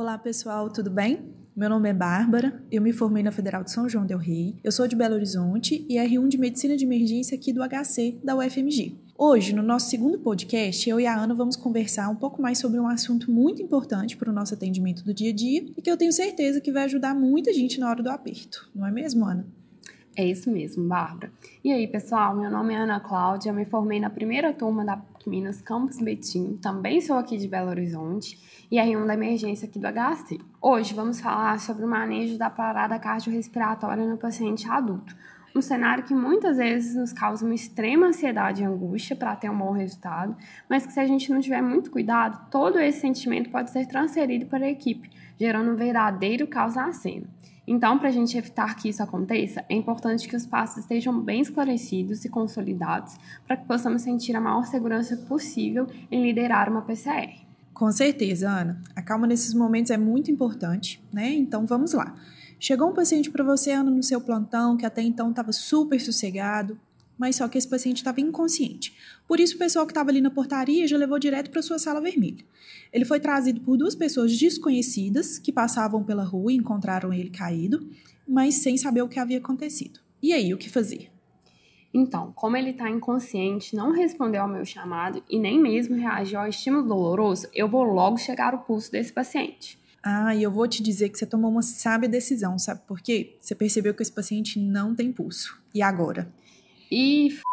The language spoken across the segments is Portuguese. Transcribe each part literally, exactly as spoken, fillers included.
Olá pessoal, tudo bem? Meu nome é Bárbara, eu me formei na Federal de São João del Rei, eu sou de Belo Horizonte e R um de Medicina de Emergência aqui do H C, da U F M G. Hoje, no nosso segundo podcast, eu e a Ana vamos conversar um pouco mais sobre um assunto muito importante para o nosso atendimento do dia a dia e que eu tenho certeza que vai ajudar muita gente na hora do aperto, não é mesmo, Ana? É isso mesmo, Bárbara. E aí, pessoal, meu nome é Ana Cláudia, me formei na primeira turma da Minas Campus Betim, também sou aqui de Belo Horizonte e R um da emergência aqui do H C. Hoje vamos falar sobre o manejo da parada cardiorrespiratória no paciente adulto, um cenário que muitas vezes nos causa uma extrema ansiedade e angústia para ter um bom resultado, mas que se a gente não tiver muito cuidado, todo esse sentimento pode ser transferido para a equipe, gerando um verdadeiro caos na cena. Então, para a gente evitar que isso aconteça, é importante que os passos estejam bem esclarecidos e consolidados para que possamos sentir a maior segurança possível em liderar uma P C R. Com certeza, Ana. A calma nesses momentos é muito importante, né? Então, vamos lá. Chegou um paciente para você, Ana, no seu plantão, que até então estava super sossegado, mas só que esse paciente estava inconsciente. Por isso, o pessoal que estava ali na portaria já levou direto para sua sala vermelha. Ele foi trazido por duas pessoas desconhecidas que passavam pela rua e encontraram ele caído, mas sem saber o que havia acontecido. E aí, o que fazer? Então, como ele está inconsciente, não respondeu ao meu chamado e nem mesmo reagiu ao estímulo doloroso, eu vou logo chegar ao pulso desse paciente. Ah, e eu vou te dizer que você tomou uma sábia decisão, sabe por quê? Você percebeu que esse paciente não tem pulso. E agora? E f...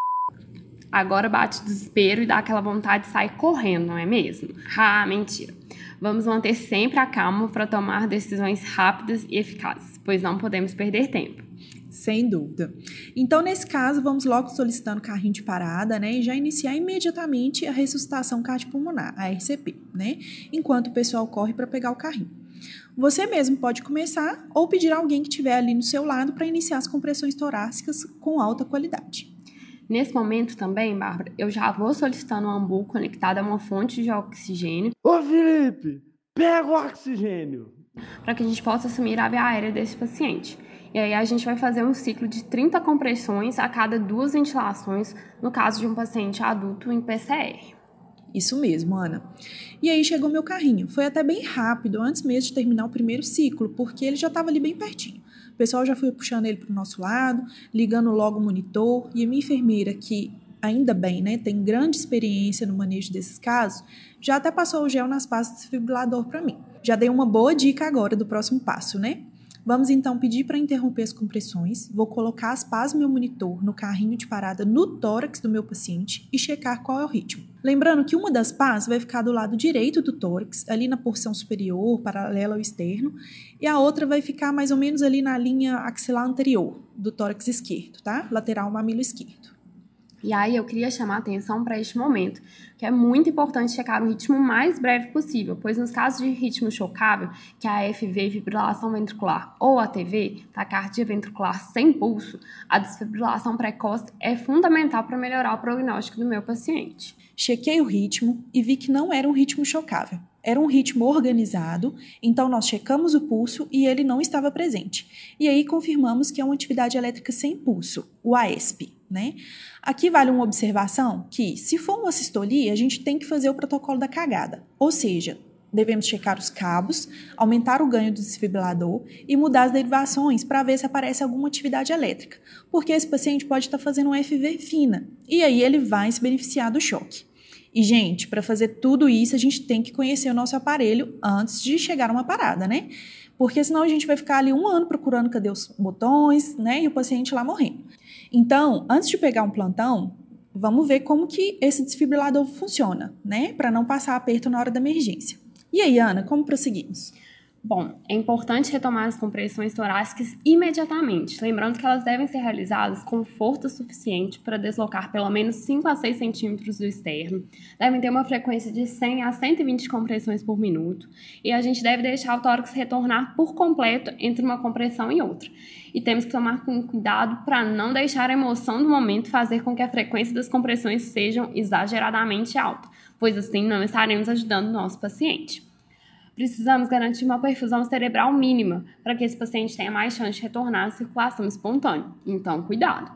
agora bate o desespero e dá aquela vontade de sair correndo, não é mesmo? Ah, mentira. Vamos manter sempre a calma para tomar decisões rápidas e eficazes, pois não podemos perder tempo. Sem dúvida. Então, nesse caso, vamos logo solicitando carrinho de parada, né? E já iniciar imediatamente a ressuscitação cardiopulmonar, a R C P, né? Enquanto o pessoal corre para pegar o carrinho. Você mesmo pode começar ou pedir a alguém que estiver ali no seu lado para iniciar as compressões torácicas com alta qualidade. Nesse momento também, Bárbara, eu já vou solicitando um ambu conectado a uma fonte de oxigênio. Ô Felipe, pega o oxigênio! Para que a gente possa assumir a via aérea desse paciente. E aí a gente vai fazer um ciclo de trinta compressões a cada duas ventilações, no caso de um paciente adulto em P C R. Isso mesmo, Ana. E aí chegou meu carrinho. Foi até bem rápido, antes mesmo de terminar o primeiro ciclo, porque ele já estava ali bem pertinho. O pessoal já foi puxando ele para o nosso lado, ligando logo o monitor, e a minha enfermeira, que ainda bem, né, tem grande experiência no manejo desses casos, já até passou o gel nas pastas do desfibrilador para mim. Já dei uma boa dica agora do próximo passo, né? Vamos então pedir para interromper as compressões, vou colocar as pás do meu monitor no carrinho de parada no tórax do meu paciente e checar qual é o ritmo. Lembrando que uma das pás vai ficar do lado direito do tórax, ali na porção superior, paralela ao externo, e a outra vai ficar mais ou menos ali na linha axilar anterior do tórax esquerdo, tá? Lateral mamilo esquerdo. E aí eu queria chamar a atenção para este momento, que é muito importante checar o ritmo mais breve possível, pois nos casos de ritmo chocável, que é a A F V, fibrilação ventricular, ou a T V, taquicardia ventricular sem pulso, a desfibrilação precoce é fundamental para melhorar o prognóstico do meu paciente. Chequei o ritmo e vi que não era um ritmo chocável. Era um ritmo organizado, então nós checamos o pulso e ele não estava presente. E aí confirmamos que é uma atividade elétrica sem pulso, o A E S P, né? Aqui vale uma observação que, se for uma sistolia, a gente tem que fazer o protocolo da cagada, ou seja, devemos checar os cabos, aumentar o ganho do desfibrilador e mudar as derivações para ver se aparece alguma atividade elétrica, porque esse paciente pode estar fazendo uma F V fina, e aí ele vai se beneficiar do choque. E, gente, para fazer tudo isso, a gente tem que conhecer o nosso aparelho antes de chegar a uma parada, né? Porque senão a gente vai ficar ali um ano procurando cadê os botões, né? E o paciente lá morrendo. Então, antes de pegar um plantão, vamos ver como que esse desfibrilador funciona, né? Para não passar aperto na hora da emergência. E aí, Ana, como prosseguimos? Bom, é importante retomar as compressões torácicas imediatamente, lembrando que elas devem ser realizadas com força suficiente para deslocar pelo menos cinco a seis centímetros do externo, devem ter uma frequência de cem a cento e vinte compressões por minuto, e a gente deve deixar o tórax retornar por completo entre uma compressão e outra. E temos que tomar cuidado para não deixar a emoção do momento fazer com que a frequência das compressões sejam exageradamente alta, pois assim não estaremos ajudando o nosso paciente. Precisamos garantir uma perfusão cerebral mínima para que esse paciente tenha mais chance de retornar à circulação espontânea. Então, cuidado.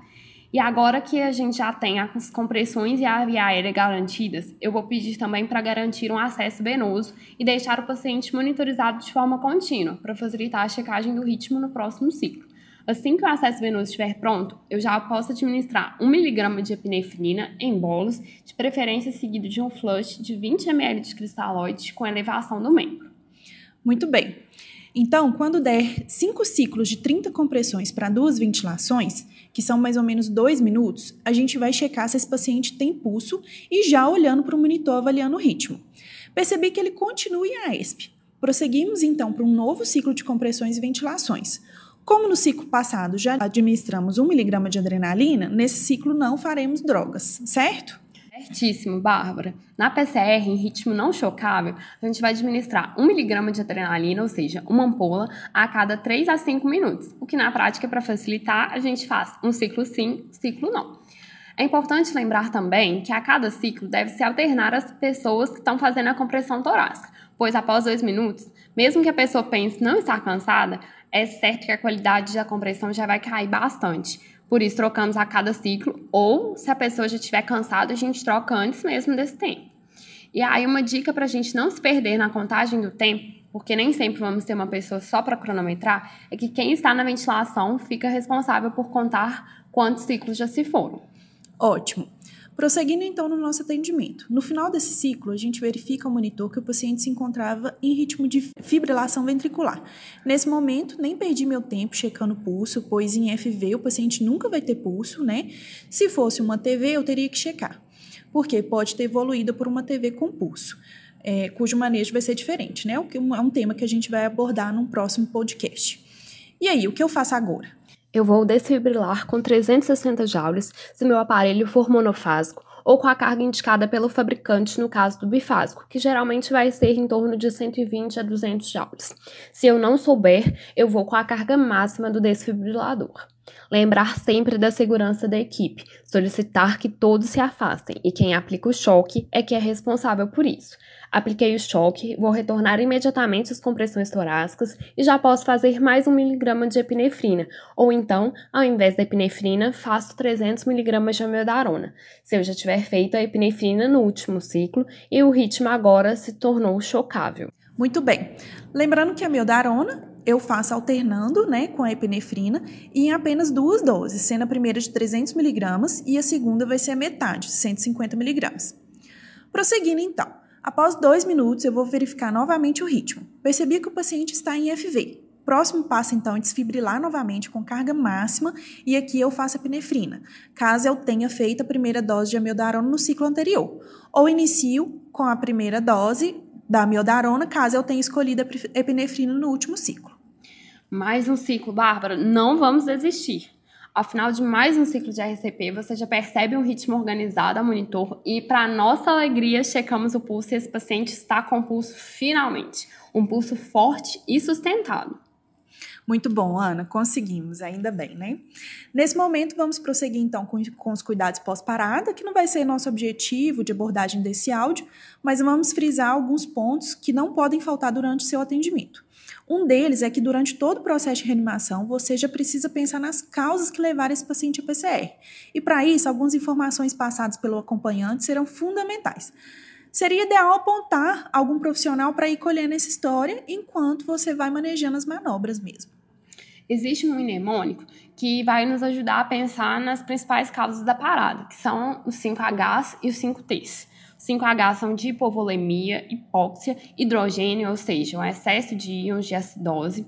E agora que a gente já tem as compressões e a via aérea garantidas, eu vou pedir também para garantir um acesso venoso e deixar o paciente monitorizado de forma contínua, para facilitar a checagem do ritmo no próximo ciclo. Assim que o acesso venoso estiver pronto, eu já posso administrar um miligrama de epinefrina em bolos, de preferência seguido de um flush de vinte mililitros de cristalóide com elevação do membro. Muito bem. Então, quando der cinco ciclos de trinta compressões para duas ventilações, que são mais ou menos dois minutos, a gente vai checar se esse paciente tem pulso e já olhando para o monitor avaliando o ritmo. Percebi que ele continua em A E S P. Prosseguimos então para um novo ciclo de compressões e ventilações. Como no ciclo passado já administramos um miligrama de adrenalina, nesse ciclo não faremos drogas, certo? Certíssimo, Bárbara. Na P C R, em ritmo não chocável, a gente vai administrar um miligrama de adrenalina, ou seja, uma ampola, a cada três a cinco minutos, o que na prática, para facilitar, a gente faz um ciclo sim, ciclo não. É importante lembrar também que a cada ciclo deve-se alternar as pessoas que estão fazendo a compressão torácica, pois após dois minutos, mesmo que a pessoa pense não estar cansada, é certo que a qualidade da compressão já vai cair bastante. Por isso, trocamos a cada ciclo, ou se a pessoa já estiver cansada, a gente troca antes mesmo desse tempo. E aí, uma dica para a gente não se perder na contagem do tempo, porque nem sempre vamos ter uma pessoa só para cronometrar, é que quem está na ventilação fica responsável por contar quantos ciclos já se foram. Ótimo. Prosseguindo então no nosso atendimento. No final desse ciclo, a gente verifica ao monitor que o paciente se encontrava em ritmo de fibrilação ventricular. Nesse momento, nem perdi meu tempo checando o pulso, pois em F V o paciente nunca vai ter pulso, né? Se fosse uma T V, eu teria que checar, porque pode ter evoluído por uma T V com pulso, é, cujo manejo vai ser diferente, né? O que é um tema que a gente vai abordar num próximo podcast. E aí, o que eu faço agora? Eu vou desfibrilar com trezentos e sessenta joules se meu aparelho for monofásico ou com a carga indicada pelo fabricante no caso do bifásico, que geralmente vai ser em torno de cento e vinte a duzentos joules. Se eu não souber, eu vou com a carga máxima do desfibrilador. Lembrar sempre da segurança da equipe, solicitar que todos se afastem e quem aplica o choque é que é responsável por isso. Apliquei o choque, vou retornar imediatamente as compressões torácicas e já posso fazer mais um miligrama de epinefrina, ou então, ao invés da epinefrina, faço trezentos miligramas de amiodarona, se eu já tiver feito a epinefrina no último ciclo e o ritmo agora se tornou chocável. Muito bem. Lembrando que a amiodarona eu faço alternando, né, com a epinefrina e em apenas duas doses, sendo a primeira de trezentos miligramas e a segunda vai ser a metade, cento e cinquenta miligramas. Prosseguindo então. Após dois minutos, eu vou verificar novamente o ritmo. Percebi que o paciente está em F V. Próximo passo, então, é desfibrilar novamente com carga máxima e aqui eu faço a epinefrina, caso eu tenha feito a primeira dose de amiodarona no ciclo anterior. Ou inicio com a primeira dose da amiodarona, caso eu tenha escolhido a epinefrina no último ciclo. Mais um ciclo, Bárbara, não vamos desistir. Ao final de mais um ciclo de R C P, você já percebe um ritmo organizado a monitor e, para nossa alegria, checamos o pulso e esse paciente está com o pulso finalmente. Um pulso forte e sustentado. Muito bom, Ana, conseguimos, ainda bem, né? Nesse momento, vamos prosseguir então com, com os cuidados pós-parada, que não vai ser nosso objetivo de abordagem desse áudio, mas vamos frisar alguns pontos que não podem faltar durante o seu atendimento. Um deles é que durante todo o processo de reanimação, você já precisa pensar nas causas que levaram esse paciente a P C R. E para isso, algumas informações passadas pelo acompanhante serão fundamentais. Seria ideal apontar algum profissional para ir colhendo essa história enquanto você vai manejando as manobras mesmo. Existe um mnemônico que vai nos ajudar a pensar nas principais causas da parada, que são os cinco H's e os cinco T's. Os cinco H's são de hipovolemia, hipóxia, hidrogênio, ou seja, um excesso de íons de acidose,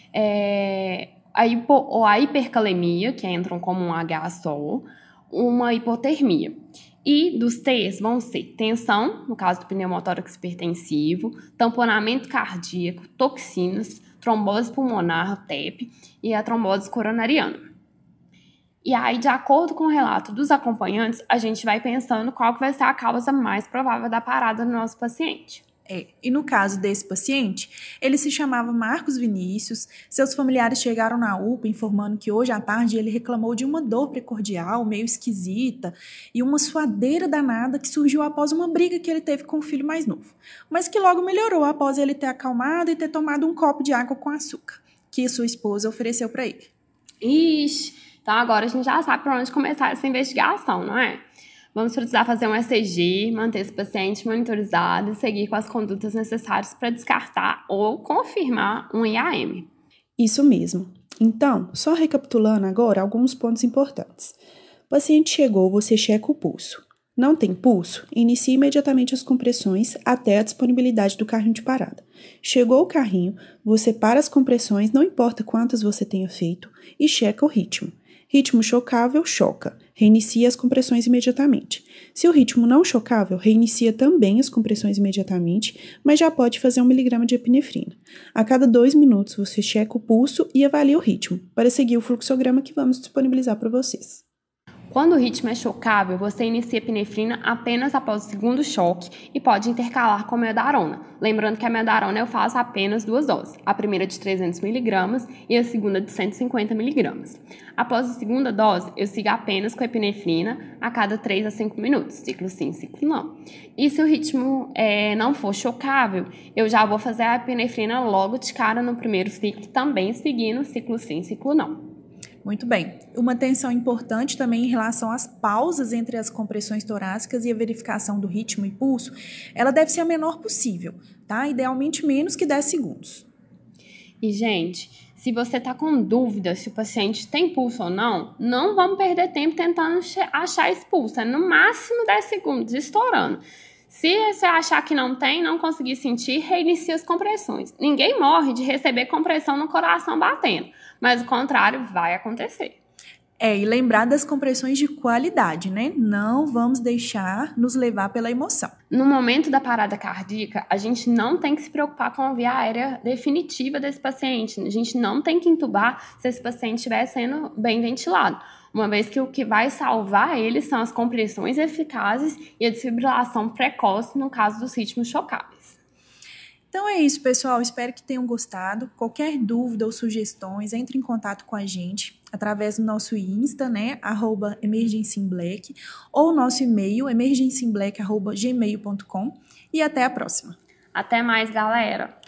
é, a, hipo, ou a hipercalemia, que entram como um H só, uma hipotermia. E dos T's vão ser tensão, no caso do pneumotórax hipertensivo, tamponamento cardíaco, toxinas, trombose pulmonar, T E P, e a trombose coronariana. E aí, de acordo com o relato dos acompanhantes, a gente vai pensando qual que vai ser a causa mais provável da parada do nosso paciente. É, e no caso desse paciente, ele se chamava Marcos Vinícius, seus familiares chegaram na U P A informando que hoje à tarde ele reclamou de uma dor precordial meio esquisita e uma suadeira danada que surgiu após uma briga que ele teve com o filho mais novo, mas que logo melhorou após ele ter acalmado e ter tomado um copo de água com açúcar, que sua esposa ofereceu para ele. Ixi, Então agora a gente já sabe por onde começar essa investigação, não é? Vamos precisar fazer um E C G, manter esse paciente monitorizado e seguir com as condutas necessárias para descartar ou confirmar um I A M. Isso mesmo. Então, só recapitulando agora alguns pontos importantes. O paciente chegou, você checa o pulso. Não tem pulso? Inicie imediatamente as compressões até a disponibilidade do carrinho de parada. Chegou o carrinho, você para as compressões, não importa quantas você tenha feito, e checa o ritmo. Ritmo chocável, choca. Reinicia as compressões imediatamente. Se o ritmo não chocável, reinicia também as compressões imediatamente, mas já pode fazer um miligrama de epinefrina. A cada dois minutos, você checa o pulso e avalia o ritmo, para seguir o fluxograma que vamos disponibilizar para vocês. Quando o ritmo é chocável, você inicia a epinefrina apenas após o segundo choque e pode intercalar com a medarona. Lembrando que a medarona eu faço apenas duas doses, a primeira de trezentos miligramas e a segunda de cento e cinquenta miligramas. Após a segunda dose, eu sigo apenas com a epinefrina a cada três a cinco minutos, ciclo sim, ciclo não. E se o ritmo é, não for chocável, eu já vou fazer a epinefrina logo de cara no primeiro ciclo, também seguindo ciclo sim, ciclo não. Muito bem. Uma atenção importante também em relação às pausas entre as compressões torácicas e a verificação do ritmo e pulso, ela deve ser a menor possível, tá? Idealmente menos que dez segundos. E, gente, se você está com dúvida se o paciente tem pulso ou não, não vamos perder tempo tentando achar esse pulso. É no máximo dez segundos, estourando. Se você achar que não tem, não conseguir sentir, reinicia as compressões. Ninguém morre de receber compressão no coração batendo, mas o contrário vai acontecer. É, e lembrar das compressões de qualidade, né? Não vamos deixar nos levar pela emoção. No momento da parada cardíaca, a gente não tem que se preocupar com a via aérea definitiva desse paciente. A gente não tem que intubar se esse paciente estiver sendo bem ventilado, uma vez que o que vai salvar ele são as compressões eficazes e a desfibrilação precoce no caso dos ritmos chocáveis. Então é isso, pessoal. Espero que tenham gostado. Qualquer dúvida ou sugestões, entre em contato com a gente através do nosso Insta, né, arroba emergencyblack, ou nosso e-mail, emergencyblack arroba gmail ponto com. E até a próxima. Até mais, galera!